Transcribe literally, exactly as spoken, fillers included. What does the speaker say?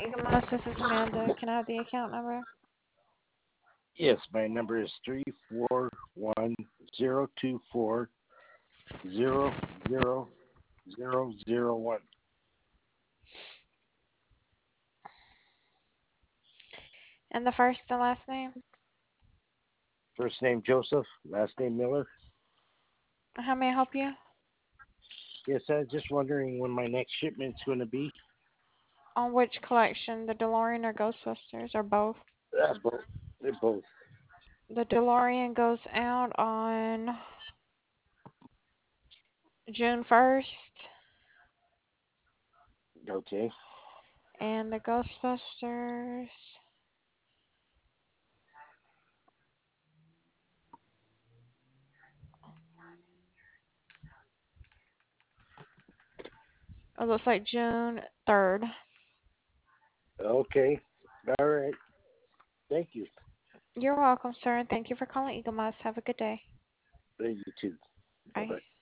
Eagle Mouse, this is Amanda. Can I have the account number? Yes, my number is three four one zero two four zero zero zero zero one. And the first and last name? First name Joseph, last name Miller. How may I help you? Yes, I was just wondering when my next shipment's going to be. On which collection, the DeLorean or Ghostbusters, or both? Uh, both. They're both. The DeLorean goes out on June first, Okay. and the Ghostbusters it looks like June third. Okay. All right. Thank you. You're welcome, sir, and thank you for calling Eagle Mouse. Have a good day. Thank you too. Bye Bye. bye.